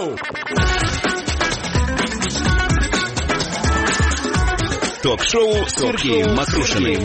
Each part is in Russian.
Ток-шоу с Сергеем Мокрушиным.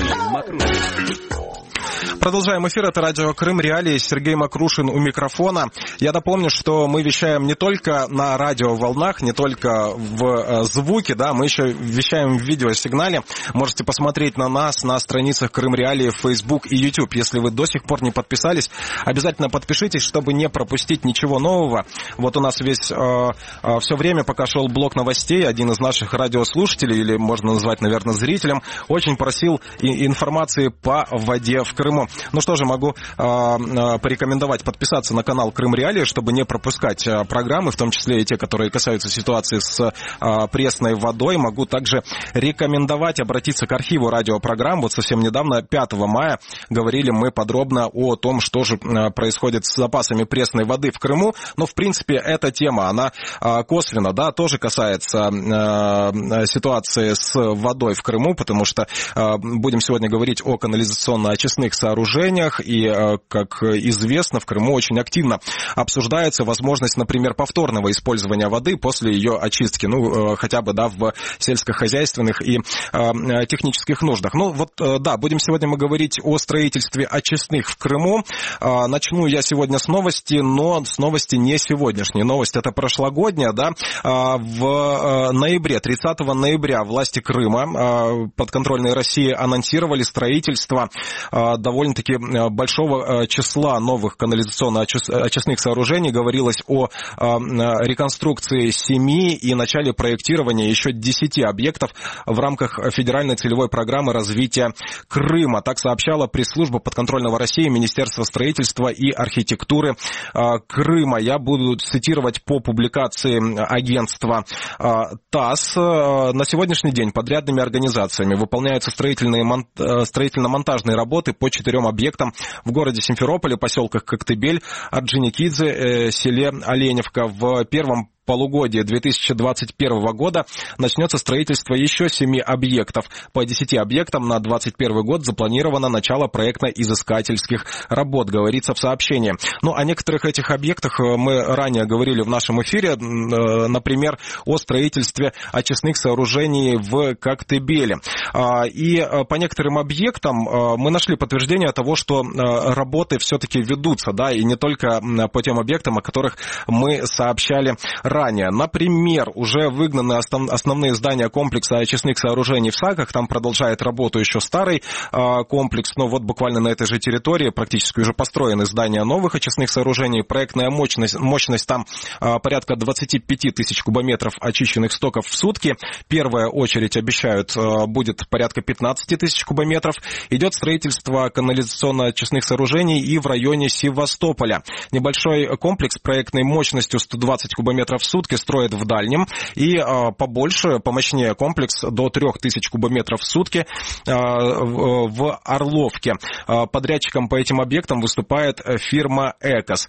Продолжаем эфир. Это радио Крым Реалии. Сергей Мокрушин у микрофона. Я напомню, что мы вещаем не только на радиоволнах, не только в звуке, да, мы еще вещаем в видеосигнале. Можете посмотреть на нас на страницах Крым Реалии в Facebook и YouTube. Если вы до сих пор не подписались, обязательно подпишитесь, чтобы не пропустить ничего нового. Вот у нас все время, пока шел блок новостей, один из наших радиослушателей, или можно назвать, наверное, зрителем, очень просил информации по воде в Крыму. Ну что же, могу порекомендовать подписаться на канал Крым Реалии, чтобы не пропускать программы, в том числе и те, которые касаются ситуации с пресной водой. Могу также рекомендовать обратиться к архиву радиопрограмм. Вот совсем недавно, 5 мая, говорили мы подробно о том, что же происходит с запасами пресной воды в Крыму. Но, в принципе, эта тема, она косвенно, да, тоже касается ситуации с водой в Крыму, потому что будем сегодня говорить о канализационно-очистных сооружениях, и, как известно, в Крыму очень активно обсуждается возможность, например, повторного использования воды после ее очистки, ну, хотя бы, да, в сельскохозяйственных и технических нуждах. Ну, вот, да, будем сегодня мы говорить о строительстве очистных в Крыму. Начну я сегодня с новости, но с новости не сегодняшней. Новость это прошлогодняя, да. В ноябре, 30 ноября власти Крыма подконтрольной России анонсировали строительство довольно-таки большого числа новых канализационно-очистных сооружений. Говорилось о реконструкции 7 и начале проектирования еще 10 объектов в рамках федеральной целевой программы развития Крыма. Так сообщала пресс-служба подконтрольного России Министерства строительства и архитектуры Крыма. Я буду цитировать по публикации агентства ТАСС. На сегодняшний день подрядными организациями выполняются строительно-монтажные работы по 4 объектам в городе Симферополе, поселках Коктебель, Орджоникидзе, селе Оленевка. В первом полугодие 2021 года начнется строительство еще 7 объектов. По 10 объектам на 2021 год запланировано начало проектно-изыскательских работ, говорится в сообщении. Ну, о некоторых этих объектах мы ранее говорили в нашем эфире, например, о строительстве очистных сооружений в Коктебеле. И по некоторым объектам мы нашли подтверждение того, что работы все-таки ведутся, да, и не только по тем объектам, о которых мы сообщали ранее. Например, уже выгнаны основные здания комплекса очистных сооружений в Саках, там продолжает работу еще старый комплекс, но вот буквально на этой же территории практически уже построены здания новых очистных сооружений. Проектная мощность там порядка 25 тысяч кубометров очищенных стоков в сутки. Первая очередь, обещают, будет порядка 15 тысяч кубометров. Идет строительство канализационно-очистных сооружений и в районе Севастополя. Небольшой комплекс проектной мощностью 120 кубометров в сутки строят в Дальнем, и побольше, помощнее комплекс до 3000 кубометров в сутки в Орловке. Подрядчиком по этим объектам выступает фирма «Экос».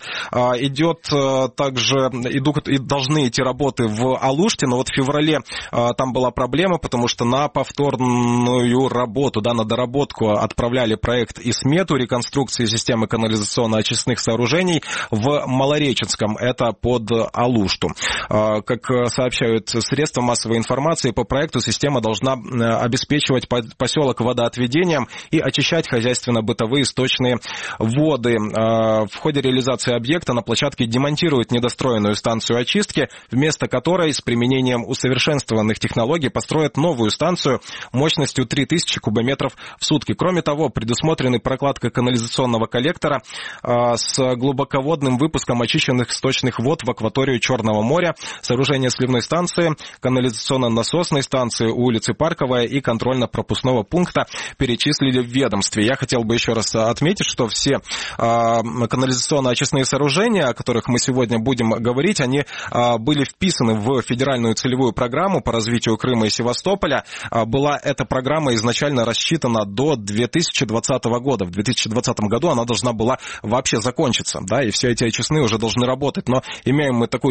Должны идти работы в Алуште, но вот в феврале там была проблема, потому что на повторную работу, да, на доработку отправляли проект и смету реконструкции системы канализационно-очистных сооружений в Малореченском, это под Алушту. Как сообщают средства массовой информации, по проекту система должна обеспечивать поселок водоотведением и очищать хозяйственно-бытовые сточные воды. В ходе реализации объекта на площадке демонтируют недостроенную станцию очистки, вместо которой с применением усовершенствованных технологий построят новую станцию мощностью 3000 кубометров в сутки. Кроме того, предусмотрены прокладка канализационного коллектора с глубоководным выпуском очищенных сточных вод в акваторию Черного моря, сооружение сливной станции, канализационно-насосной станции у улицы Парковая и контрольно-пропускного пункта перечислили в ведомстве. Я хотел бы еще раз отметить, что все канализационно-очистные сооружения, о которых мы сегодня будем говорить, они были вписаны в федеральную целевую программу по развитию Крыма и Севастополя. Была эта программа изначально рассчитана до 2020 года. В 2020 году она должна была вообще закончиться, да, и все эти очистные уже должны работать. Но имеем мы такую ситуацию,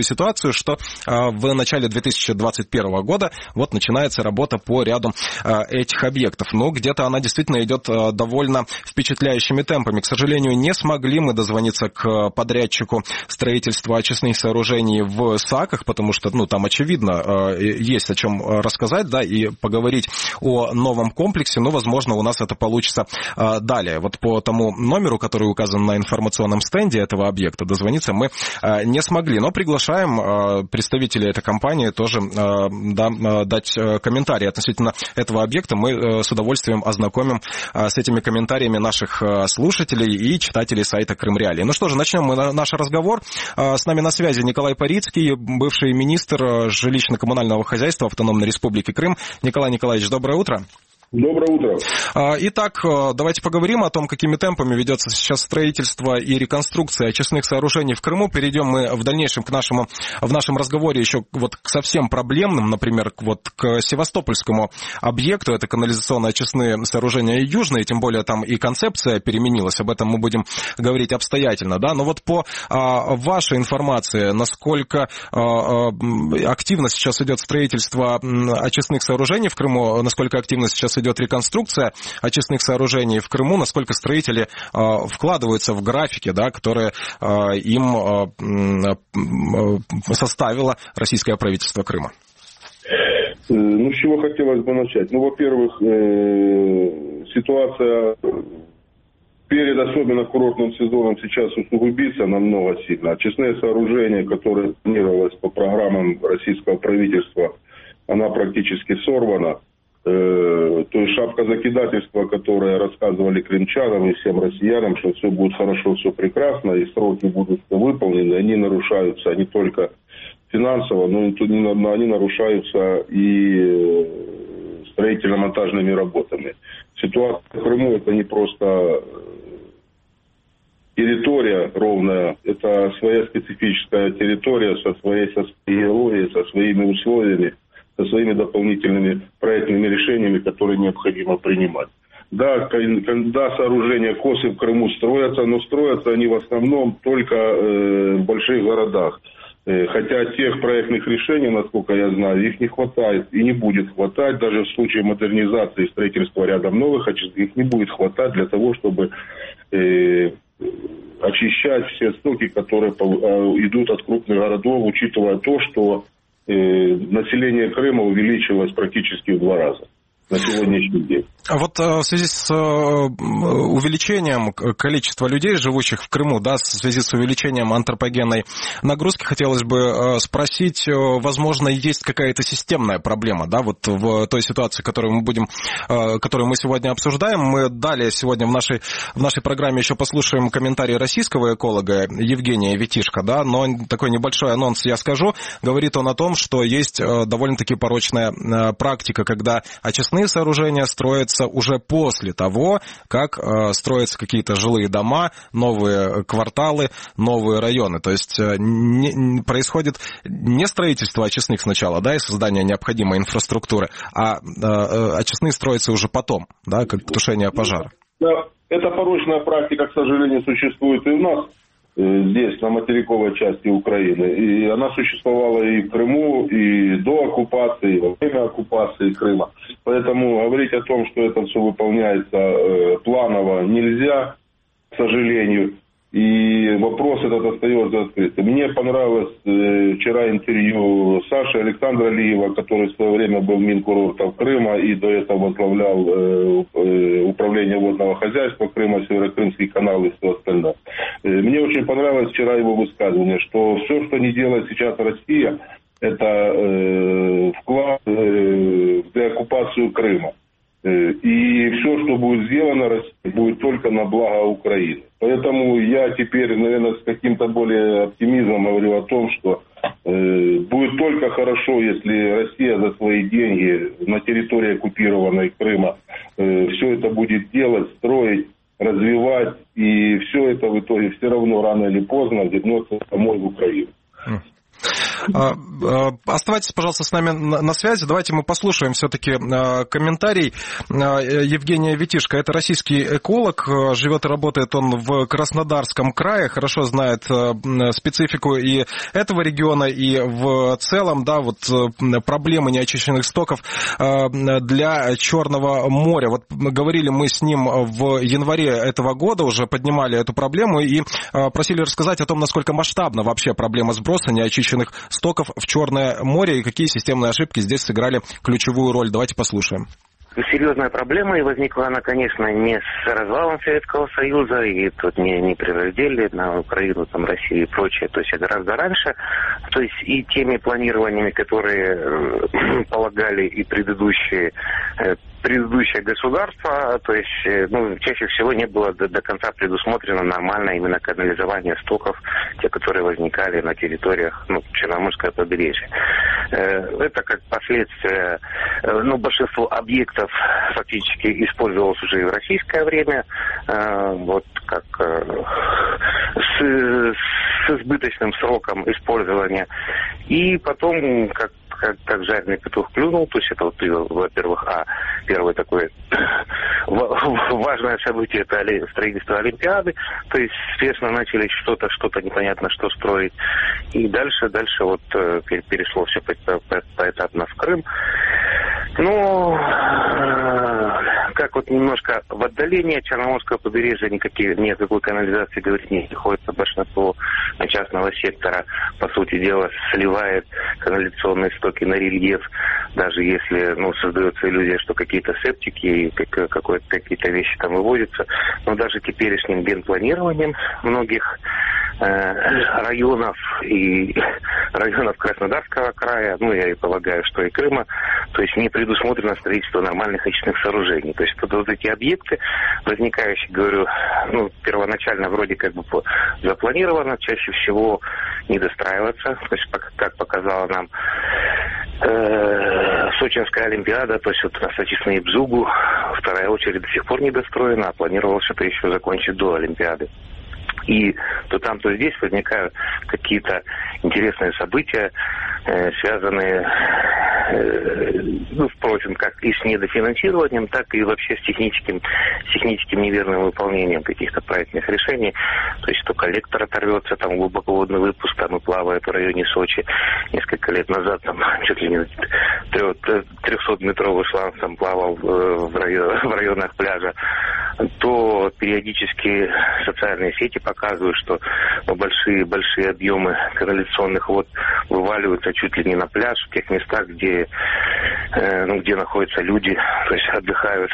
информацию, что в начале 2021 года вот начинается работа по ряду этих объектов. Ну, где-то она действительно идет довольно впечатляющими темпами. К сожалению, не смогли мы дозвониться к подрядчику строительства очистных сооружений в Саках, потому что, ну, там, очевидно, есть о чем рассказать, да, и поговорить о новом комплексе, но, возможно, у нас это получится далее. Вот по тому номеру, который указан на информационном стенде этого объекта, дозвониться мы не смогли, но приглашаем представителей этой компании тоже дать комментарии относительно этого объекта. Мы с удовольствием ознакомим с этими комментариями наших слушателей и читателей сайта Крым Реалии. Ну что же, начнем мы наш разговор. С нами на связи Николай Парицкий, бывший министр жилищно-коммунального хозяйства Автономной Республики Крым. Николай Николаевич, доброе утро. Доброе утро. Итак, давайте поговорим о том, какими темпами ведется сейчас строительство и реконструкция очистных сооружений в Крыму. Перейдем мы в дальнейшем в нашем разговоре еще вот к совсем проблемным, например, вот к севастопольскому объекту. Это канализационно-очистные сооружения южные, тем более там и концепция переменилась. Об этом мы будем говорить обстоятельно, да. Но вот по вашей информации, насколько активно сейчас идет строительство очистных сооружений в Крыму, насколько активно сейчас идет реконструкция очистных сооружений в Крыму, насколько строители вкладываются в графики, да, которые им составило российское правительство Крыма? Ну, с чего хотелось бы начать? Ну, во-первых, ситуация перед особенно курортным сезоном сейчас усугубится намного сильно. Очистные сооружения, которые планировалось по программам российского правительства, она практически сорвана. То есть шапка закидательства, которое рассказывали крымчанам и всем россиянам, что все будет хорошо, все прекрасно, и сроки будут выполнены, они нарушаются не только финансово, но они нарушаются и строительно-монтажными работами. Ситуация в Крыму — это не просто территория ровная, это своя специфическая территория со своей геологией, со своими условиями, со своими дополнительными проектными решениями, которые необходимо принимать. Да, сооружения КОСы в Крыму строятся, но строятся они в основном только в больших городах. Хотя тех проектных решений, насколько я знаю, их не хватает и не будет хватать. Даже в случае модернизации и строительства рядом новых, их не будет хватать для того, чтобы очищать все стоки, которые идут от крупных городов, учитывая то, что население Крыма увеличилось практически в 2 раза на сегодняшний день. А вот в связи с увеличением количества людей, живущих в Крыму, да, в связи с увеличением антропогенной нагрузки, хотелось бы спросить, возможно, есть какая-то системная проблема, да, вот в той ситуации, которую мы сегодня обсуждаем. Мы далее сегодня в нашей программе еще послушаем комментарий российского эколога Евгения Витишко, да, но такой небольшой анонс я скажу. Говорит он о том, что есть довольно-таки порочная практика, когда очистные сооружения строятся уже после того, как строятся какие-то жилые дома, новые кварталы, новые районы. То есть происходит не строительство очистных сначала, да, и создание необходимой инфраструктуры, а очистные строятся уже потом, да, как тушение пожара. Да, эта порочная практика, к сожалению, существует и у нас здесь, на материковой части Украины. И она существовала и в Крыму, и до оккупации, и во время оккупации Крыма. Поэтому говорить о том, что это все выполняется планово, нельзя, к сожалению. И вопрос этот остается открытым. Мне понравилось вчера интервью Саши Александра Алиева, который в свое время был Минкурортом Крыма и до этого возглавлял управление водного хозяйства Крыма, Северокрымский канал и все остальное. Мне очень понравилось вчера его высказывание, что все, что не делает сейчас Россия, это вклад в деоккупацию Крыма. И все, что будет сделано, России, будет только на благо Украины. Поэтому я теперь, наверное, с каким-то более оптимизмом говорю о том, что будет только хорошо, если Россия за свои деньги на территории оккупированной Крыма все это будет делать, строить, развивать. И все это в итоге все равно рано или поздно вернется домой в Украину. Оставайтесь, пожалуйста, с нами на связи. Давайте мы послушаем все-таки комментарий Евгения Витишко. Это российский эколог, живет и работает он в Краснодарском крае, хорошо знает специфику и этого региона, и в целом, да, вот проблемы неочищенных стоков для Черного моря. Вот говорили мы с ним в январе этого года, уже поднимали эту проблему и просили рассказать о том, насколько масштабна вообще проблема сброса неочищенных стоков в Черное море и какие системные ошибки здесь сыграли ключевую роль. Давайте послушаем. Серьезная проблема, и возникла она, конечно, не с развалом Советского Союза, и тут не при разделе на Украину, там, Россию и прочее, то есть гораздо раньше, то есть и теми планированиями, которые полагали и предыдущее государство, то есть, чаще всего не было до конца предусмотрено нормальное именно канализование стоков, те, которые возникали на территориях, Черноморского побережья. Это как последствие, большинство объектов фактически использовалось уже и в российское время, вот как с избыточным сроком использования. И потом, как жареный петух клюнул, то есть это, во-первых, первое такое важное событие — это строительство Олимпиады, то есть спешно начали что-то непонятно что строить, и дальше вот перешло все поэтапно в Крым. Как вот немножко в отдалении от Черноморского побережья никакой канализации говорить не приходится. Большинство частного сектора, по сути дела, сливает канализационные стоки на рельеф, даже если создается иллюзия, что какие-то септики и какие-то вещи там выводятся. Но даже теперешним генпланированием многих районов и районов Краснодарского края, я и полагаю, что и Крыма, то есть не предусмотрено строительство нормальных очистных сооружений. То есть вот эти объекты, возникающие, говорю, первоначально вроде как бы запланировано, чаще всего не достраиваться. То есть, как показала нам Сочинская Олимпиада, то есть вот на Сочи Бзугу вторая очередь до сих пор не достроена, а планировалось это еще закончить до Олимпиады. И то там, то здесь возникают какие-то интересные события, связанные, впрочем, как и с недофинансированием, так и вообще с техническим неверным выполнением каких-то проектных решений. То есть то коллектор оторвется, там глубоководный выпуск, там и плавает в районе Сочи. Несколько лет назад там чуть ли не 300-метровый шланг там плавал в районах пляжа. То периодически социальные сети показывают, что большие объемы канализационных вод вываливаются чуть ли не на пляж, в тех местах, где находятся люди, то есть отдыхают.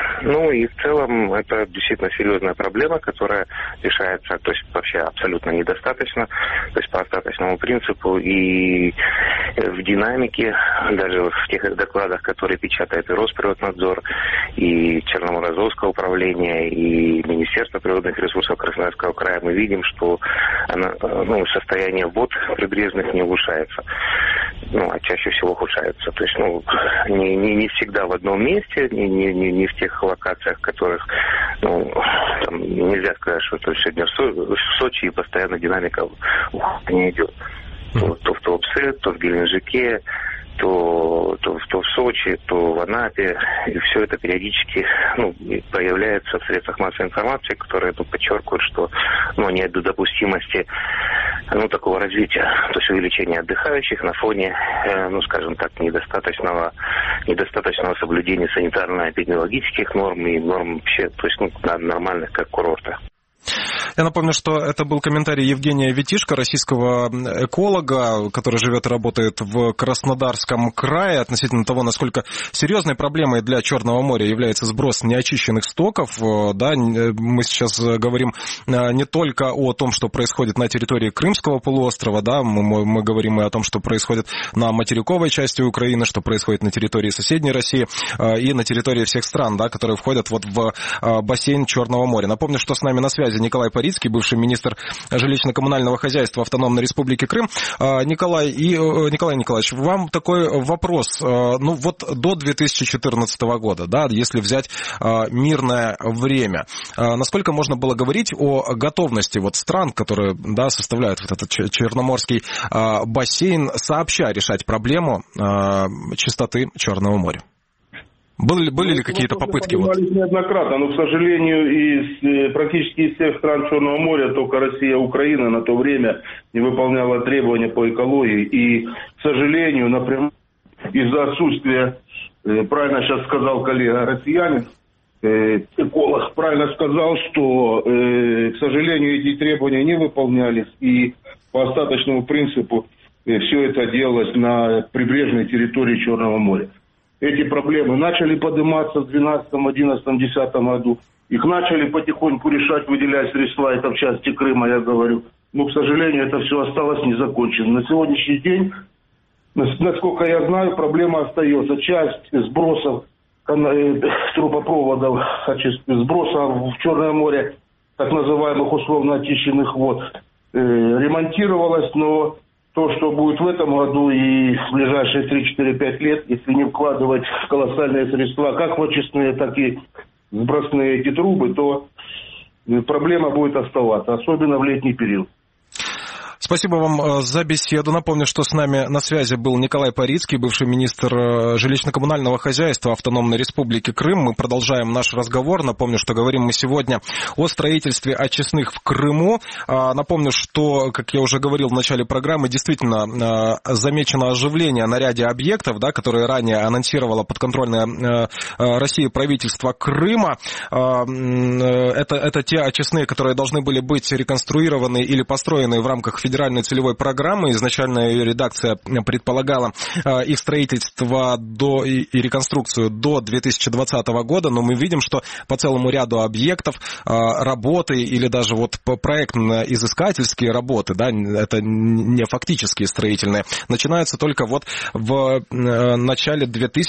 И в целом это действительно серьезная проблема, которая решается, то есть вообще абсолютно недостаточно, то есть по остаточному принципу, и в динамике, даже в тех докладах, которые печатает и Росприроднадзор, и Черноморское управление, и Министерство природных ресурсов Краснодарского края, мы видим, что состояние вод прибрежных не улучшается, а чаще всего ухудшается. То есть, не всегда в одном месте, не в тех локациях, в которых, там нельзя сказать, что то сегодня в Сочи и постоянно динамика не идет. То в Туапсе, то в Геленджике, то в Сочи, то в Анапе. И все это периодически появляется в средствах массовой информации, которые подчеркивают, что нет допустимости такого развития, то есть увеличения отдыхающих на фоне, скажем так, недостаточного соблюдения санитарно-эпидемиологических норм и норм вообще, то есть нормальных, как курорта. Я напомню, что это был комментарий Евгения Витишко, российского эколога, который живет и работает в Краснодарском крае, относительно того, насколько серьезной проблемой для Черного моря является сброс неочищенных стоков. Да, мы сейчас говорим не только о том, что происходит на территории Крымского полуострова, да, мы говорим и о том, что происходит на материковой части Украины, что происходит на территории соседней России и на территории всех стран, да, которые входят вот в бассейн Черного моря. Напомню, что с нами на связи Николай Париков, Парицкий, бывший министр жилищно-коммунального хозяйства Автономной Республики Крым. Николай Николаевич, вам такой вопрос. Ну вот до 2014 года, да, если взять мирное время, насколько можно было говорить о готовности вот стран, которые, да, составляют вот этот Черноморский бассейн, сообща решать проблему чистоты Черного моря? Были ли какие-то попытки? Неоднократно, но, к сожалению, практически из всех стран Черного моря только Россия и Украина на то время не выполняла требования по экологии. И, к сожалению, например, из-за отсутствия, правильно сейчас сказал коллега россиянин, эколог правильно сказал, что, к сожалению, эти требования не выполнялись. И по остаточному принципу все это делалось на прибрежной территории Черного моря. Эти проблемы начали подниматься в 2012, 2011, 2010 году. Их начали потихоньку решать, выделяя средства, это в части Крыма, я говорю. Но, к сожалению, это все осталось незаконченным. На сегодняшний день, насколько я знаю, проблема остается. Часть сбросов трубопроводов, сбросов в Черное море, так называемых условно очищенных вод, ремонтировалась, но то, что будет в этом году и в ближайшие 3-4-5 лет, если не вкладывать колоссальные средства, как в очистные, так и сбросные эти трубы, то проблема будет оставаться, особенно в летний период. Спасибо вам за беседу. Напомню, что с нами на связи был Николай Парицкий, бывший министр жилищно-коммунального хозяйства Автономной Республики Крым. Мы продолжаем наш разговор. Напомню, что говорим мы сегодня о строительстве очистных в Крыму. Напомню, что, как я уже говорил в начале программы, действительно замечено оживление на ряде объектов, да, которые ранее анонсировало подконтрольное России правительство Крыма. Это те очистные, которые должны были быть реконструированы или построены в рамках федеральной целевой программы. Изначально ее редакция предполагала их строительство и реконструкцию до 2020 года, но мы видим, что по целому ряду объектов работы или даже вот проектно-изыскательские работы, да, это не фактические строительные, начинаются только вот в начале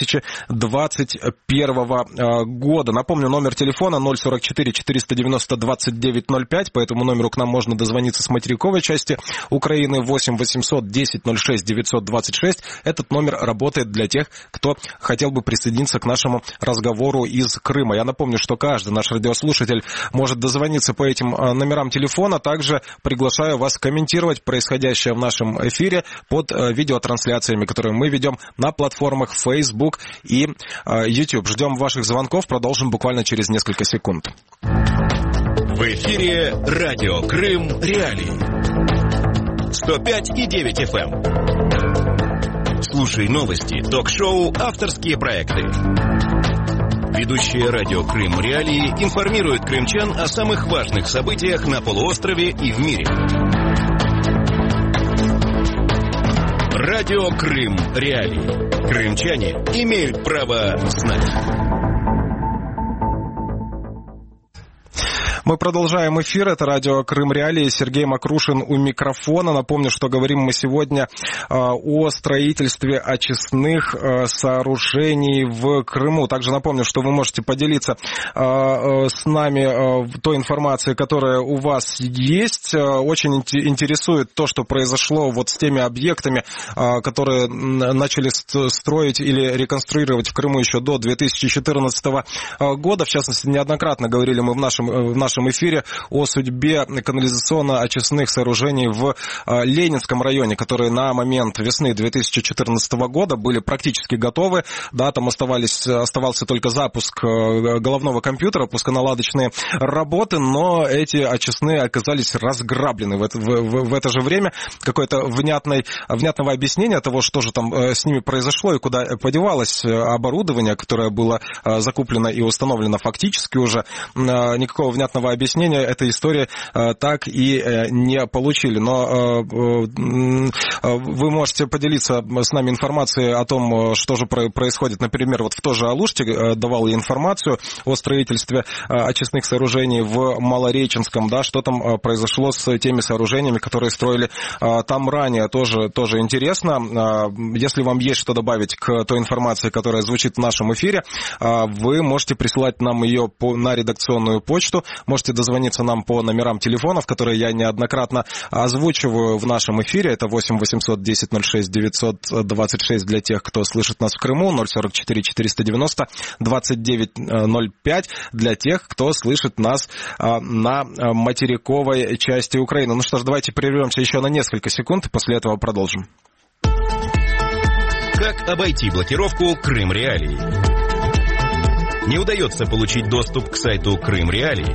2021 года. Напомню, номер телефона 044 490 2905, по этому номеру к нам можно дозвониться с материковой части Украины, 8 800 10 06 926. Этот номер работает для тех, кто хотел бы присоединиться к нашему разговору из Крыма. Я напомню, что каждый наш радиослушатель может дозвониться по этим номерам телефона. Также приглашаю вас комментировать происходящее в нашем эфире под видеотрансляциями, которые мы ведем на платформах Facebook и YouTube. Ждем ваших звонков. Продолжим буквально через несколько секунд. В эфире радио Крым Реалии. 105,9 FM. Слушай новости, ток-шоу, авторские проекты. Ведущие радио Крым Реалии информируют крымчан о самых важных событиях на полуострове и в мире. Радио Крым Реалии. Крымчане имеют право знать. Мы продолжаем эфир. Это радио Крым Реалии. Сергей Макрушин у микрофона. Напомню, что говорим мы сегодня о строительстве очистных сооружений в Крыму. Также напомню, что вы можете поделиться с нами той информацией, которая у вас есть. Очень интересует то, что произошло вот с теми объектами, которые начали строить или реконструировать в Крыму еще до 2014 года. В частности, неоднократно говорили мы в нашем эфире о судьбе канализационно-очистных сооружений в Ленинском районе, которые на момент весны 2014 года были практически готовы. Да, там оставался только запуск головного компьютера, пусконаладочные работы, но эти очистные оказались разграблены. В это же время какое-то внятного объяснения того, что же там с ними произошло и куда подевалось оборудование, которое было закуплено и установлено фактически уже, никакого внятного объяснения этой истории так и не получили. Но вы можете поделиться с нами информацией о том, что же происходит. Например, вот в той же Алуште давал я информацию о строительстве очистных сооружений в Малореченском, да, что там произошло с теми сооружениями, которые строили там ранее. Тоже интересно. Если вам есть что добавить к той информации, которая звучит в нашем эфире, вы можете присылать нам ее на редакционную почту. можете дозвониться нам по номерам телефонов, которые я неоднократно озвучиваю в нашем эфире. Это 8 800 10 06 926 для тех, кто слышит нас в Крыму, 044 490 2905 для тех, кто слышит нас на материковой части Украины. Ну что ж, давайте прервемся еще на несколько секунд, и после этого продолжим. Как обойти блокировку Крым Реалии? Не удается получить доступ к сайту Крым Реалии?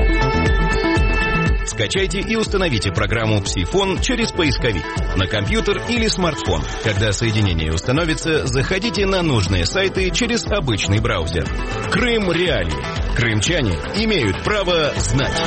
Скачайте и установите программу «Псифон» через поисковик на компьютер или смартфон. Когда соединение установится, заходите на нужные сайты через обычный браузер. Крым Реалии. Крымчане имеют право знать.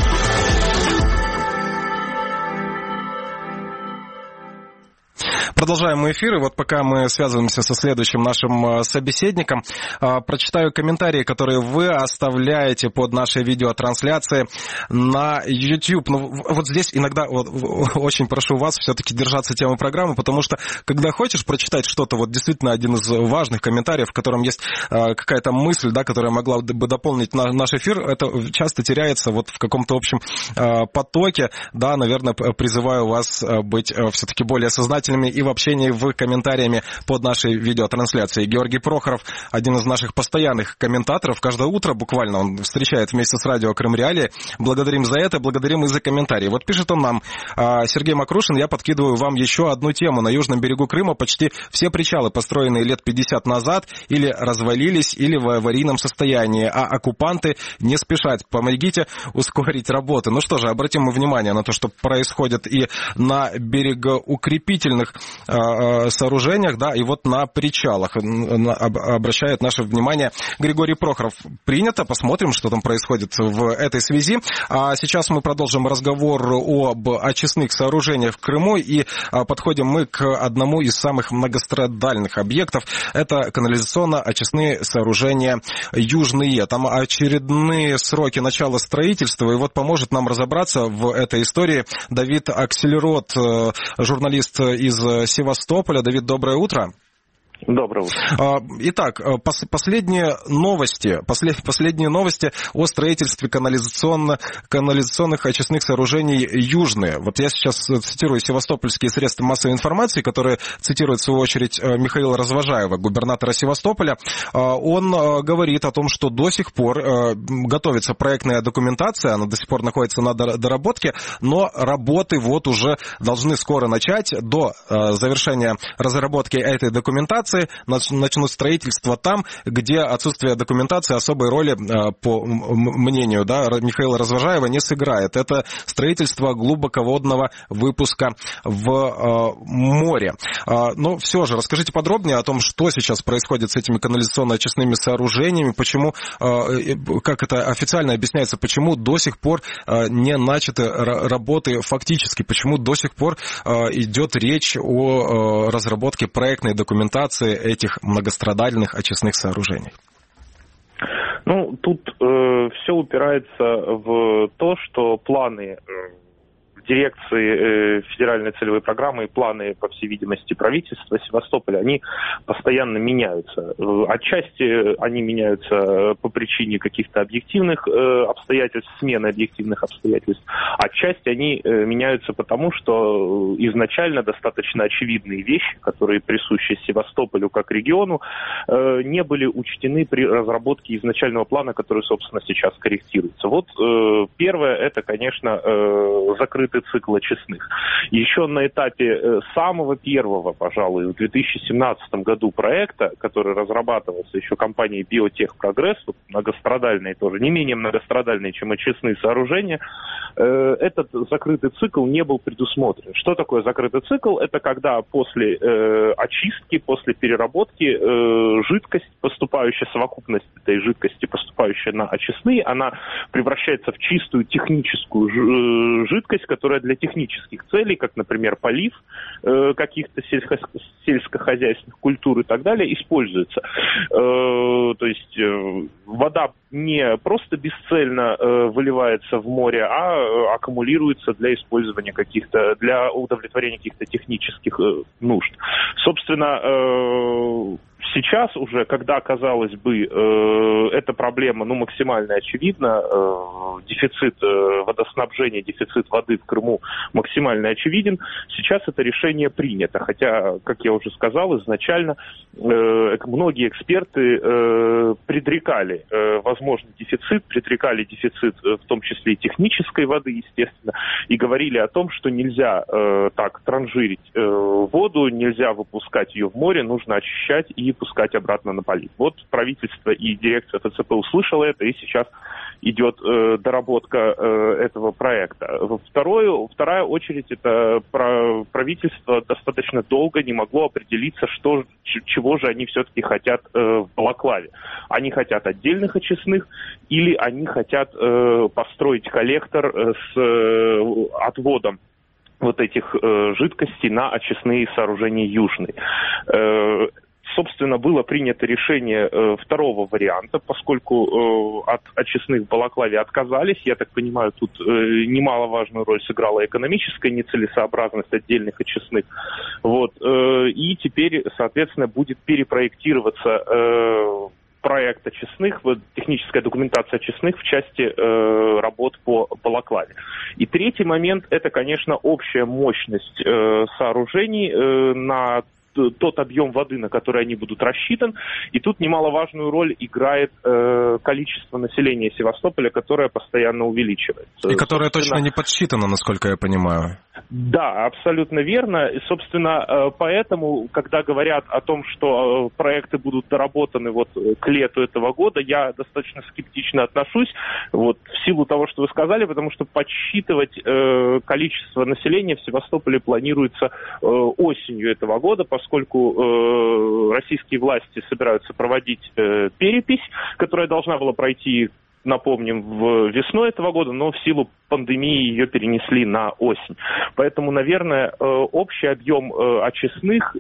Продолжаем эфир, и вот пока мы связываемся со следующим нашим собеседником, прочитаю комментарии, которые вы оставляете под нашей видеотрансляцией на YouTube. Ну, вот здесь иногда очень прошу вас все-таки держаться темы программы, потому что, когда хочешь прочитать что-то, вот действительно один из важных комментариев, в котором есть какая-то мысль, да, которая могла бы дополнить наш эфир, это часто теряется вот в каком-то общем потоке, да, наверное, призываю вас быть все-таки более сознательными и в общении в комментариями под нашей видеотрансляцией. Георгий Прохоров, один из наших постоянных комментаторов, каждое утро буквально он встречает вместе с радио Крым Реалии. Благодарим за это, благодарим и за комментарии. Вот пишет он нам: Сергей Макрушин, я подкидываю вам еще одну тему. На южном берегу Крыма почти все причалы, построенные лет 50 назад, или развалились, или в аварийном состоянии, а оккупанты не спешат. Помогите ускорить работы. Ну что же, обратим мы внимание на то, что происходит и на берегоукрепительных сооружениях, да, и вот на причалах обращает наше внимание Григорий Прохоров. Принято, посмотрим, что там происходит в этой связи. А сейчас мы продолжим разговор об очистных сооружениях в Крыму, и подходим мы к одному из самых многострадальных объектов. Это канализационно-очистные сооружения южные. Там очередные сроки начала строительства, и вот поможет нам разобраться в этой истории Давид Аксельрод, журналист из Севастополя. Давид, доброе утро. Доброе утро. Итак, последние новости о строительстве канализационных очистных сооружений южные. Вот я сейчас цитирую севастопольские средства массовой информации, которые цитируют, в свою очередь, Михаила Развожаева, губернатора Севастополя. Он говорит о том, что до сих пор готовится проектная документация, она до сих пор находится на доработке, но работы вот уже должны скоро начать. До завершения разработки этой документации начнут строительство там, где отсутствие документации особой роли, по мнению, да, Михаила Развожаева, не сыграет. Это строительство глубоководного выпуска в море. Но все же, расскажите подробнее о том, что сейчас происходит с этими канализационно-очистными сооружениями, почему, как это официально объясняется, почему до сих пор не начаты работы фактически, почему до сих пор идет речь о разработке проектной документации этих многострадальных очистных сооружений? Ну, тут все упирается в то, что планы дирекции федеральной целевой программы и планы, по всей видимости, правительства Севастополя, они постоянно меняются. Отчасти они меняются по причине каких-то объективных обстоятельств, смены объективных обстоятельств. Отчасти они меняются потому, что изначально достаточно очевидные вещи, которые присущи Севастополю как региону, не были учтены при разработке изначального плана, который, собственно, сейчас корректируется. Вот первое, это, конечно, закрытый цикл очистных. Еще на этапе самого первого, пожалуй, в 2017 году проекта, который разрабатывался еще компанией «Биотехпрогресс», многострадальные тоже, не менее многострадальные, чем очистные сооружения, этот закрытый цикл не был предусмотрен. Что такое закрытый цикл? Это когда после очистки, после переработки жидкость, поступающая, совокупность этой жидкости, поступающая на очистные, она превращается в чистую техническую жидкость, которая для технических целей, как, например, полив каких-то сельскохозяйственных культур и так далее, используется. То есть вода не просто бесцельно выливается в море, а аккумулируется для использования каких-то, для удовлетворения каких-то технических нужд. Собственно, Сейчас уже, когда, казалось бы, эта проблема максимально очевидна, дефицит водоснабжения, дефицит воды в Крыму максимально очевиден, сейчас это решение принято. Хотя, как я уже сказал, изначально многие эксперты предрекали возможный дефицит, предрекали дефицит в том числе и технической воды, естественно, и говорили о том, что нельзя так транжирить воду, нельзя выпускать ее в море, нужно очищать и пускать обратно на полив. Вот правительство и дирекция ФЦП услышала это, и сейчас идет доработка этого проекта. Вторая очередь, это правительство достаточно долго не могло определиться, чего же они все-таки хотят в Балаклаве. Они хотят отдельных очистных или они хотят построить коллектор с отводом вот этих жидкостей на очистные сооружения южные. Собственно, было принято решение второго варианта, поскольку от очистных в Балаклаве отказались. Я так понимаю, тут немаловажную роль сыграла экономическая нецелесообразность отдельных очистных. Вот. И теперь, соответственно, будет перепроектироваться проект очистных, техническая документация очистных в части работ по Балаклаве. И третий момент, это, конечно, общая мощность сооружений на тот объем воды, на который они будут рассчитаны. И тут немаловажную роль играет количество населения Севастополя, которое постоянно увеличивается. И которое точно не подсчитано, насколько я понимаю. Да, абсолютно верно. И, собственно, поэтому, когда говорят о том, что проекты будут доработаны к лету этого года, я достаточно скептично отношусь, в силу того, что вы сказали, потому что подсчитывать количество населения в Севастополе планируется осенью этого года, поскольку российские власти собираются проводить перепись, которая должна была пройти, напомним, весной этого года, но в силу пандемии ее перенесли на осень. Поэтому, наверное, общий объем очистных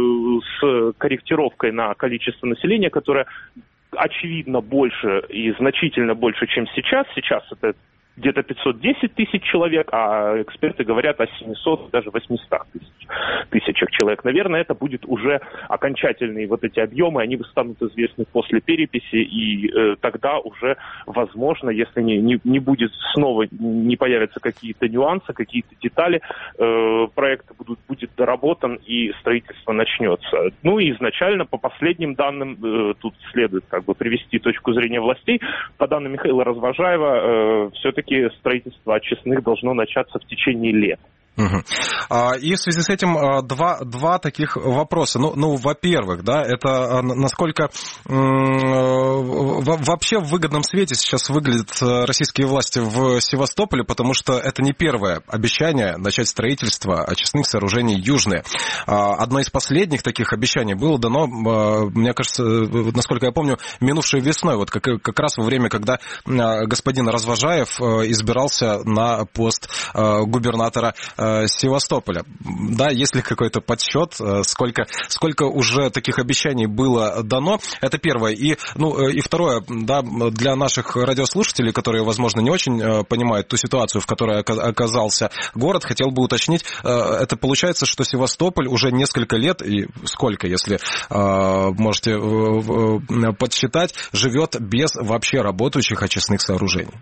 с корректировкой на количество населения, которое очевидно больше и значительно больше, чем сейчас. Сейчас это где-то 510 тысяч человек, а эксперты говорят о 700, даже 800 тысячах человек. Наверное, это будет уже окончательные эти объемы, они станут известны после переписи, и тогда уже, возможно, если не будет снова, не появятся какие-то нюансы, какие-то детали, проект будет доработан и строительство начнется. И изначально, по последним данным, тут следует привести точку зрения властей, по данным Михаила Развожаева, все-таки строительство очистных должно начаться в течение лета. И в связи с этим два таких вопроса. Во-первых, да, это насколько вообще в выгодном свете сейчас выглядят российские власти в Севастополе, потому что это не первое обещание начать строительство очистных сооружений южные. Одно из последних таких обещаний было дано, мне кажется, насколько я помню, минувшей весной, как раз во время, когда господин Развожаев избирался на пост губернатора Севастополя. Да, есть ли какой-то подсчет, сколько уже таких обещаний было дано? Это первое. И второе, да, для наших радиослушателей, которые, возможно, не очень понимают ту ситуацию, в которой оказался город, хотел бы уточнить, это получается, что Севастополь уже несколько лет, и сколько, если можете подсчитать, живет без вообще работающих очистных сооружений?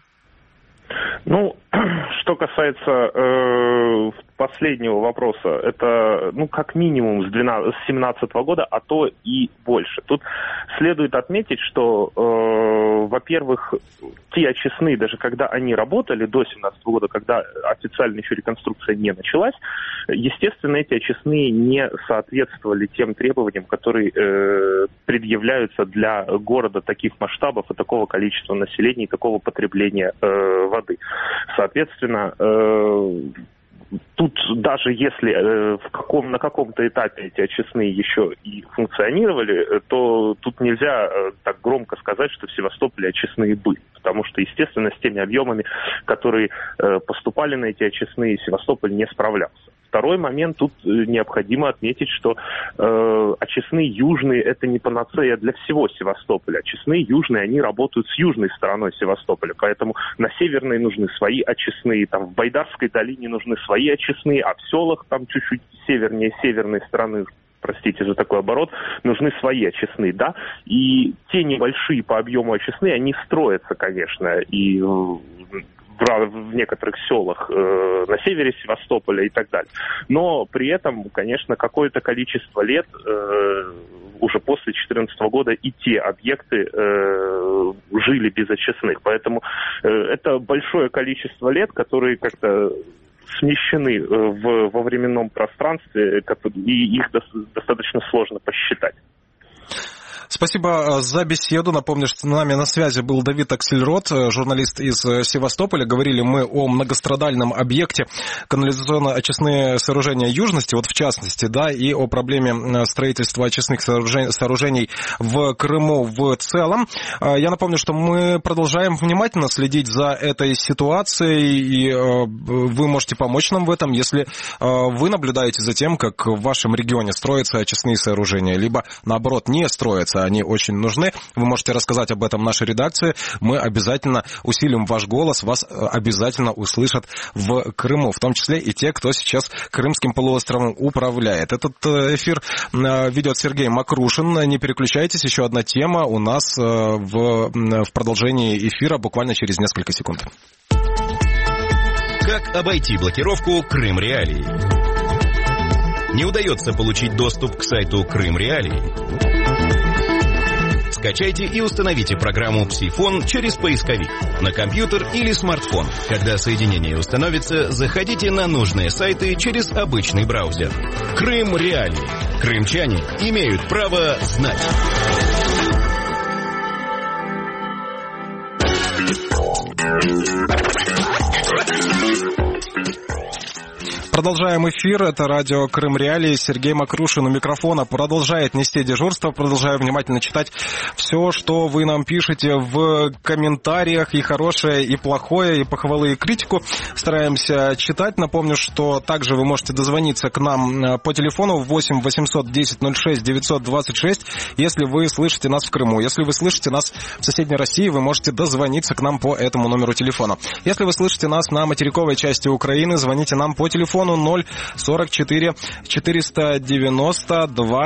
Что касается последнего вопроса, это, как минимум с 2017 года, а то и больше. Тут следует отметить, что, во-первых, те очистные, даже когда они работали до 2017 года, когда официально еще реконструкция не началась, естественно, эти очистные не соответствовали тем требованиям, которые предъявляются для города таких масштабов и такого количества населения и такого потребления воды. Соответственно, тут даже если на каком-то этапе эти очистные еще и функционировали, то тут нельзя так громко сказать, что в Севастополе очистные были. Потому что, естественно, с теми объемами, которые поступали на эти очистные, Севастополь не справлялся. Второй момент, тут необходимо отметить, что очистные южные – это не панацея для всего Севастополя. Очистные южные, они работают с южной стороной Севастополя, поэтому на северной нужны свои очистные, в Байдарской долине нужны свои очистные, а в селах, чуть-чуть севернее северной стороны, простите за такой оборот, нужны свои очистные, да, и те небольшие по объему очистные, они строятся, конечно, и в некоторых селах на севере Севастополя и так далее. Но при этом, конечно, какое-то количество лет уже после 2014 года и те объекты жили без очистных. Поэтому это большое количество лет, которые как-то смещены во временном пространстве, и их достаточно сложно посчитать. Спасибо за беседу. Напомню, что с нами на связи был Давид Аксельрод, журналист из Севастополя. Говорили мы о многострадальном объекте канализационно-очистные сооружения Южности, вот в частности, да, и о проблеме строительства очистных сооружений в Крыму в целом. Я напомню, что мы продолжаем внимательно следить за этой ситуацией, и вы можете помочь нам в этом, если вы наблюдаете за тем, как в вашем регионе строятся очистные сооружения, либо, наоборот, не строятся. Они очень нужны. Вы можете рассказать об этом нашей редакции. Мы обязательно усилим ваш голос, вас обязательно услышат в Крыму, в том числе и те, кто сейчас Крымским полуостровом управляет. Этот эфир ведет Сергей Макрушин. Не переключайтесь, еще одна тема у нас в продолжении эфира буквально через несколько секунд. Как обойти блокировку Крым Реалии? Не удается получить доступ к сайту Крым Реалии? Скачайте и установите программу «Псифон» через поисковик на компьютер или смартфон. Когда соединение установится, заходите на нужные сайты через обычный браузер. Крым Реалии. Крымчане имеют право знать. Продолжаем эфир. Это радио Крым Реалии. Сергей Макрушин у микрофона продолжает нести дежурство. Продолжаю внимательно читать все, что вы нам пишете в комментариях. И хорошее, и плохое, и похвалы, и критику. Стараемся читать. Напомню, что также вы можете дозвониться к нам по телефону 8 800 10 06 926, если вы слышите нас в Крыму. Если вы слышите нас в соседней России, вы можете дозвониться к нам по этому номеру телефона. Если вы слышите нас на материковой части Украины, звоните нам по телефону 044 490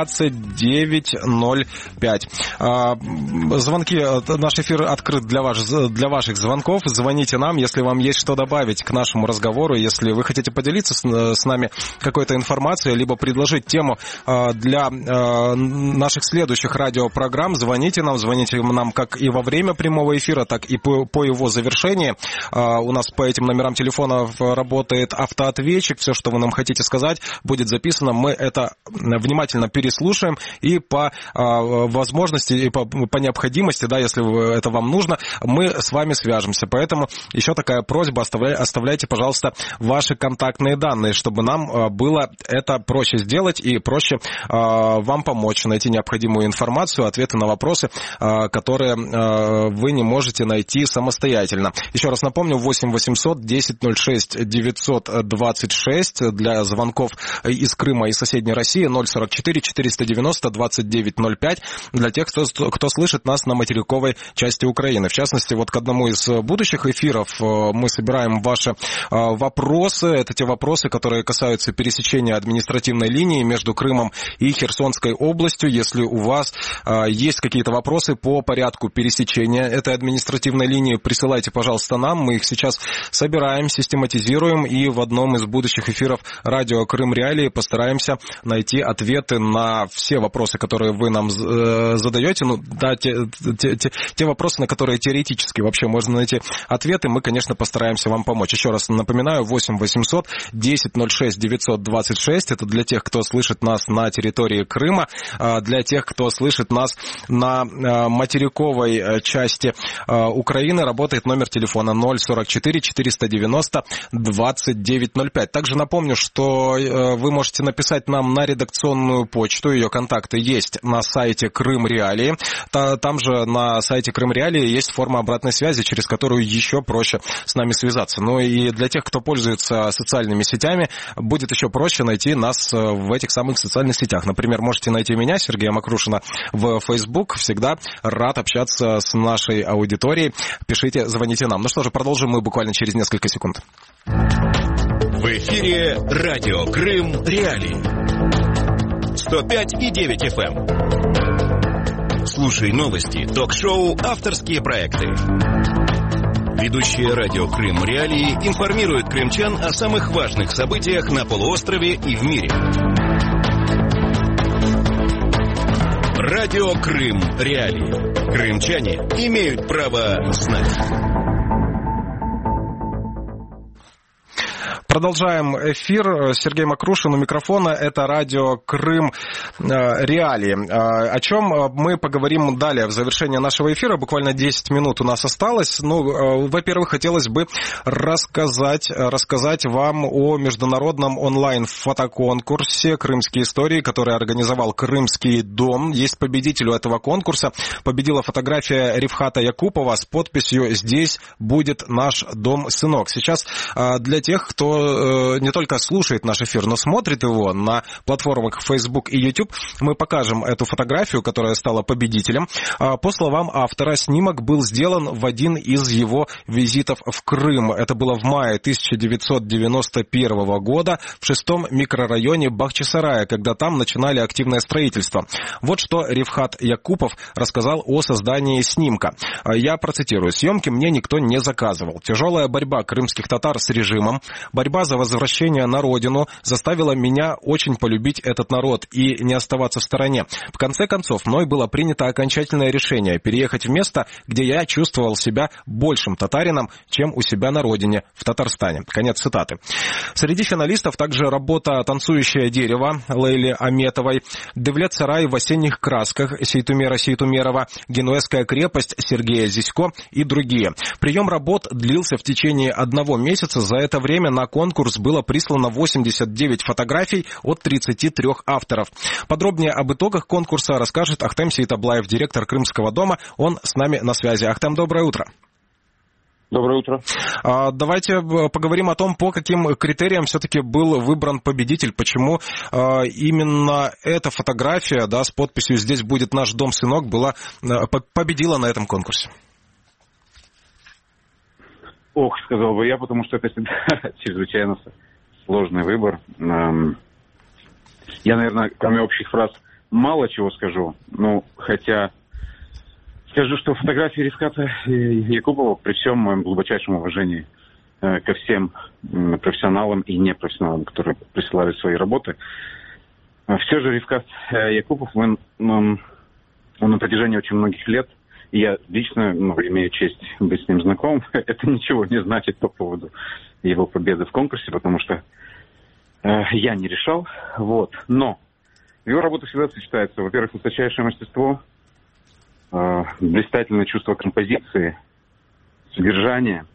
2905. Звонки, наш эфир открыт для ваших звонков. Звоните нам, если вам есть что добавить к нашему разговору, если вы хотите поделиться с нами какой-то информацией, либо предложить тему для наших следующих радиопрограмм, звоните нам как и во время прямого эфира, так и по его завершении. У нас по этим номерам телефонов работает автоответчик. Все, что вы нам хотите сказать, будет записано. Мы это внимательно переслушаем и по возможности, и по необходимости, да, если это вам нужно, мы с вами свяжемся. Поэтому еще такая просьба: оставляйте, пожалуйста, ваши контактные данные, чтобы нам было это проще сделать и проще вам помочь найти необходимую информацию, ответы на вопросы, которые вы не можете найти самостоятельно. Еще раз напомню, 8 800 10 06 926 для звонков из Крыма и соседней России, 044 490 2905 для тех, кто слышит нас на материковой части Украины. В частности, вот к одному из будущих эфиров мы собираем ваши вопросы. Это те вопросы, которые касаются пересечения административной линии между Крымом и Херсонской областью. Если у вас есть какие-то вопросы по порядку пересечения этой административной линии, присылайте, пожалуйста, нам. Мы их сейчас собираем, систематизируем, и в одном из будущих эфиров радио Крым Реалии постараемся найти ответы на все вопросы, которые вы нам задаете. Ну, да, те вопросы, на которые теоретически вообще можно найти ответы, мы, конечно, постараемся вам помочь. Еще раз напоминаю, 8 800 10 06 926. Это для тех, кто слышит нас на территории Крыма. Для тех, кто слышит нас на материковой части Украины, работает номер телефона 044 490 2905. Также напомню, что вы можете написать нам на редакционную почту. Ее контакты есть на сайте Крым Реалии. Там же на сайте Крым Реалии есть форма обратной связи, через которую еще проще с нами связаться. Ну и для тех, кто пользуется социальными сетями, будет еще проще найти нас в этих самых социальных сетях. Например, можете найти меня, Сергея Макрушина, в Facebook. Всегда рад общаться с нашей аудиторией. Пишите, звоните нам. Ну что же, продолжим мы буквально через несколько секунд. В эфире радио Крым Реалии. 105,9 FM. Слушай новости, ток-шоу, авторские проекты. Ведущие радио Крым Реалии информируют крымчан о самых важных событиях на полуострове и в мире. Радио Крым Реалии. Крымчане имеют право знать. Продолжаем эфир. Сергей Макрушин у микрофона. Это радио Крым Реалии. О чем мы поговорим далее в завершении нашего эфира. Буквально 10 минут у нас осталось. Во-первых, хотелось бы рассказать вам о международном онлайн-фотоконкурсе «Крымские истории», который организовал Крымский дом. Есть победитель у этого конкурса. Победила фотография Рифхата Якупова с подписью «Здесь будет наш дом, сынок». Сейчас для тех, кто не только слушает наш эфир, но смотрит его на платформах Facebook и YouTube, мы покажем эту фотографию, которая стала победителем. По словам автора, снимок был сделан в один из его визитов в Крым. Это было в мае 1991 года в 6-м микрорайоне Бахчисарая, когда там начинали активное строительство. Вот что Рифхат Якупов рассказал о создании снимка. Я процитирую. «Съемки мне никто не заказывал. Тяжелая борьба крымских татар с режимом, борьба за возвращение на родину заставила меня очень полюбить этот народ и не оставаться в стороне. В конце концов, мной было принято окончательное решение переехать в место, где я чувствовал себя большим татарином, чем у себя на родине, в Татарстане». Конец цитаты. Среди финалистов также работа «Танцующее дерево» Лейли Аметовой, «Девлет-сарай в осенних красках» Сейтумера Сейтумерова, «Генуэзская крепость» Сергея Зисько и другие. Прием работ длился в течение 1 месяца. За это время на конкурс было прислано 89 фотографий от 33 авторов. Подробнее об итогах конкурса расскажет Ахтем Сейтаблаев, директор Крымского дома. Он с нами на связи. Ахтем, доброе утро. Доброе утро. Давайте поговорим о том, по каким критериям все-таки был выбран победитель. Почему именно эта фотография, с подписью «Здесь будет наш дом, сынок» победила на этом конкурсе? Сказал бы я, потому что это всегда чрезвычайно сложный выбор. Я, наверное, кроме общих фраз, мало чего скажу. Хотя скажу, что фотографии Рифхата Якупова, при всем моем глубочайшем уважении ко всем профессионалам и непрофессионалам, которые присылали свои работы, все же Рифхат Якупов, он на протяжении очень многих лет, и я лично имею честь быть с ним знаком, это ничего не значит по поводу его победы в конкурсе, потому что я не решал. Но в его работе всегда сочетается, во-первых, высочайшее мастерство, блистательное чувство композиции, содержания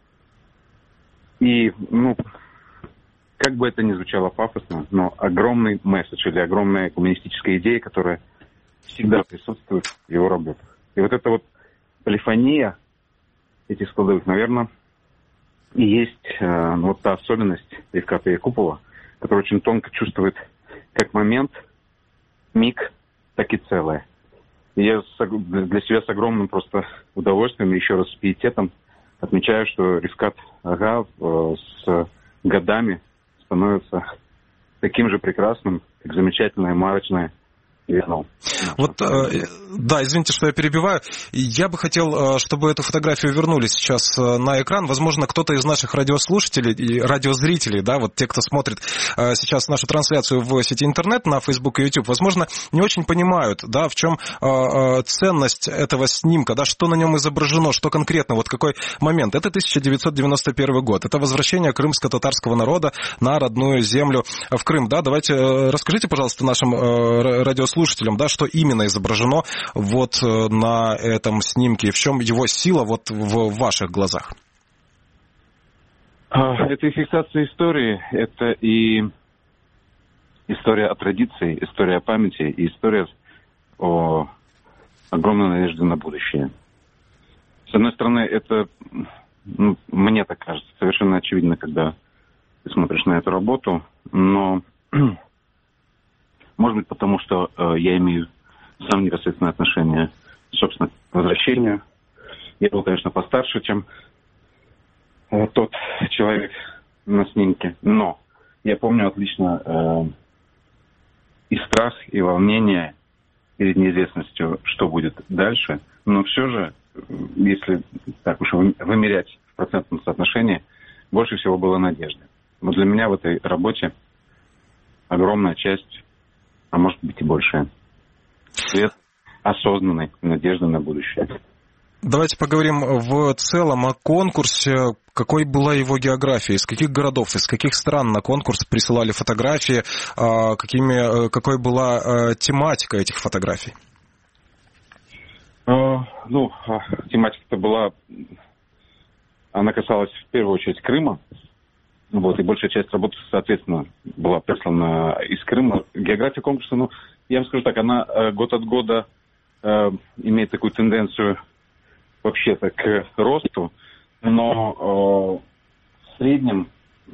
и, как бы это ни звучало пафосно, но огромный месседж или огромная гуманистическая идея, которая всегда присутствует в его работах. И эта полифония этих складовых, наверное, и есть та особенность Рифхата Якупова, который очень тонко чувствует как момент, миг, так и целое. И я для себя с огромным просто удовольствием и еще раз с пиететом отмечаю, что Рифхат Ага с годами становится таким же прекрасным, как замечательное марочное вино. Извините, что я перебиваю. Я бы хотел, чтобы эту фотографию вернули сейчас на экран. Возможно, кто-то из наших радиослушателей и радиозрителей, те, кто смотрит сейчас нашу трансляцию в сети интернет на Facebook и YouTube, возможно, не очень понимают, в чем ценность этого снимка, что на нем изображено, что конкретно, какой момент. Это 1991 год. Это возвращение крымско-татарского народа на родную землю в Крым. Давайте расскажите, пожалуйста, нашим радиослушателям, что именно изображено на этом снимке, в чем его сила в ваших глазах? Это и фиксация истории, это и история о традиции, история о памяти и история о огромной надежде на будущее. С одной стороны, это, мне так кажется, совершенно очевидно, когда ты смотришь на эту работу, но может быть, потому что я имею самое непосредственное отношение, собственно, к возвращению. Я был, конечно, постарше, чем тот человек на снимке, но я помню отлично и страх, и волнение перед неизвестностью, что будет дальше. Но все же, если так уж вымерять в процентном соотношении, больше всего было надежды. Вот для меня в этой работе огромная часть, а может быть и большая, свет осознанной надежды на будущее. Давайте поговорим в целом о конкурсе. Какой была его география? Из каких городов, из каких стран на конкурс присылали фотографии? Какой была тематика этих фотографий? Тематика-то была... Она касалась в первую очередь Крыма. И большая часть работы, соответственно, была прислана из Крыма. География конкурса, я вам скажу так, она год от года имеет такую тенденцию вообще-то к росту, но в среднем,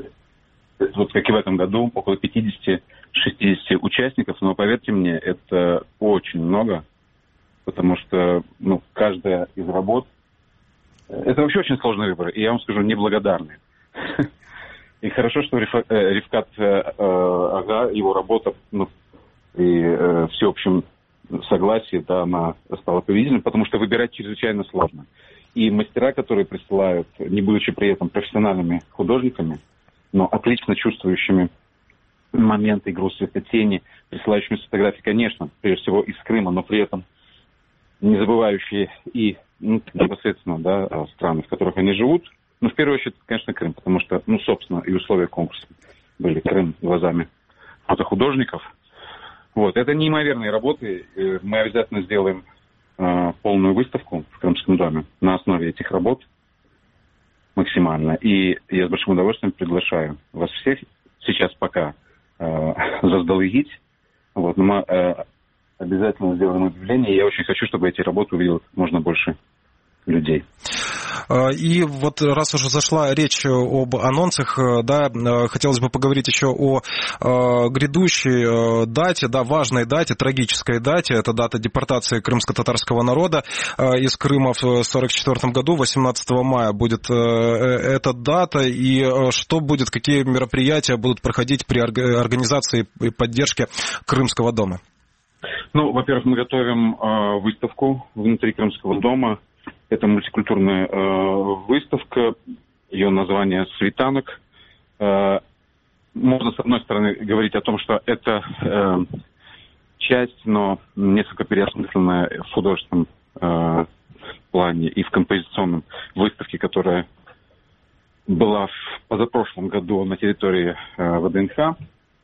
вот как и в этом году, около 50-60 участников, но поверьте мне, это очень много, потому что каждая из работ, это вообще очень сложный выбор, и я вам скажу, неблагодарный. И хорошо, что Рифкат Ага, его работа при всеобщем согласии, она стала победителем, потому что выбирать чрезвычайно сложно. И мастера, которые присылают, не будучи при этом профессиональными художниками, но отлично чувствующими моменты игру светотени, присылающими фотографии, конечно, прежде всего из Крыма, но при этом не забывающие и непосредственно страны, в которых они живут. В первую очередь, конечно, Крым, потому что, собственно, и условия конкурса были Крым глазами фотохудожников. Это неимоверные работы. Мы обязательно сделаем полную выставку в Крымском доме на основе этих работ максимально. И я с большим удовольствием приглашаю вас всех сейчас пока заздалегить. Но мы обязательно сделаем объявление. Я очень хочу, чтобы эти работы увидело как можно больше людей. И вот раз уже зашла речь об анонсах, хотелось бы поговорить еще о грядущей дате, важной дате, трагической дате. Это дата депортации крымско-татарского народа из Крыма в 1944 году, 18 мая будет эта дата. И что будет, какие мероприятия будут проходить при организации и поддержке Крымского дома? Во-первых, мы готовим выставку внутри Крымского дома. Это мультикультурная выставка, ее название «Светанок». Можно, с одной стороны, говорить о том, что это часть, но несколько переосмысленная в художественном плане и в композиционном выставке, которая была в позапрошлом году на территории ВДНХ.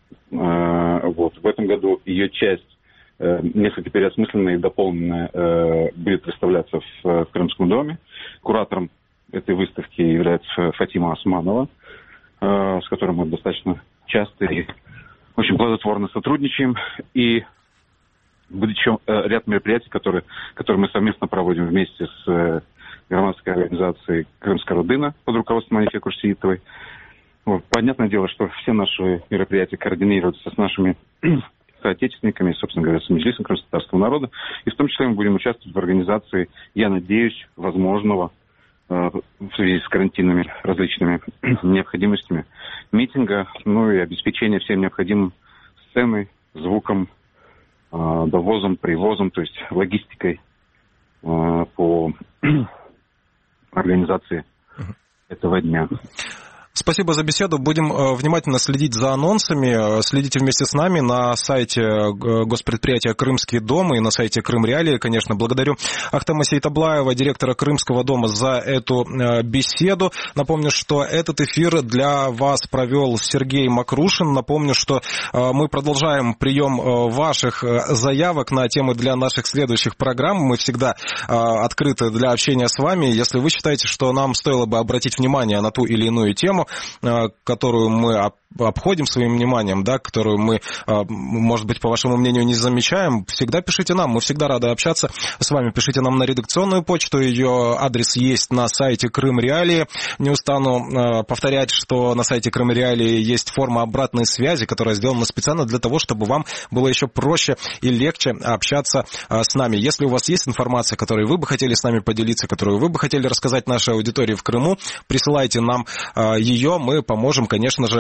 В этом году ее часть несколько переосмысленная и дополненная будет представляться в Крымском доме. Куратором этой выставки является Фатима Османова, с которой мы достаточно часто и очень плодотворно сотрудничаем. И будет еще ряд мероприятий, которые мы совместно проводим вместе с громадской организацией «Крымская Рудына» под руководством Анифи Курсиитовой. Понятное дело, что все наши мероприятия координируются с нашими соотечественниками, собственно говоря, с Меджлисом крымско-татарского народа. И в том числе мы будем участвовать в организации, я надеюсь, возможного в связи с карантинными различными необходимостями митинга, и обеспечения всем необходимым сценой, звуком, довозом, привозом, то есть логистикой по организации этого дня. Спасибо за беседу. Будем внимательно следить за анонсами. Следите вместе с нами на сайте госпредприятия «Крымский дом» и на сайте Крым Реалии. Конечно, благодарю Ахтема Сейтаблаева, директора Крымского дома, за эту беседу. Напомню, что этот эфир для вас провел Сергей Макрушин. Напомню, что мы продолжаем прием ваших заявок на темы для наших следующих программ. Мы всегда открыты для общения с вами. Если вы считаете, что нам стоило бы обратить внимание на ту или иную тему, которую мы обходим своим вниманием, которую мы, может быть, по вашему мнению, не замечаем, всегда пишите нам. Мы всегда рады общаться с вами. Пишите нам на редакционную почту. Ее адрес есть на сайте Крым Реалии. Не устану повторять, что на сайте Крым Реалии есть форма обратной связи, которая сделана специально для того, чтобы вам было еще проще и легче общаться с нами. Если у вас есть информация, которой вы бы хотели с нами поделиться, которую вы бы хотели рассказать нашей аудитории в Крыму, присылайте нам ее. Мы поможем, конечно же, сделать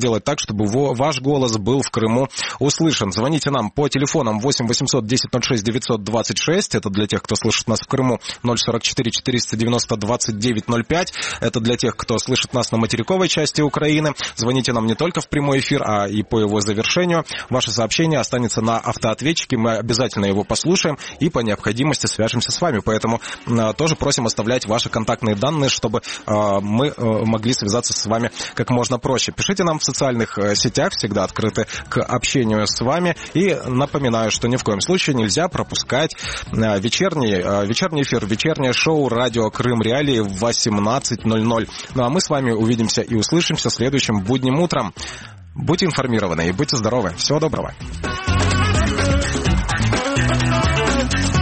сделать так, чтобы ваш голос был в Крыму услышан. Звоните нам по телефонам 8 800 10 06 926. Это для тех, кто слышит нас в Крыму. 044 490 29 05. Это для тех, кто слышит нас на материковой части Украины. Звоните нам не только в прямой эфир, а и по его завершению. Ваше сообщение останется на автоответчике. Мы обязательно его послушаем и по необходимости свяжемся с вами. Поэтому тоже просим оставлять ваши контактные данные, чтобы мы могли связаться с вами как можно проще. Пишите нам в социальных сетях, всегда открыты к общению с вами. И напоминаю, что ни в коем случае нельзя пропускать вечерний эфир, вечернее шоу «Радио Крым Реалии» в 18:00. Ну а мы с вами увидимся и услышимся следующим будним утром. Будьте информированы и будьте здоровы. Всего доброго.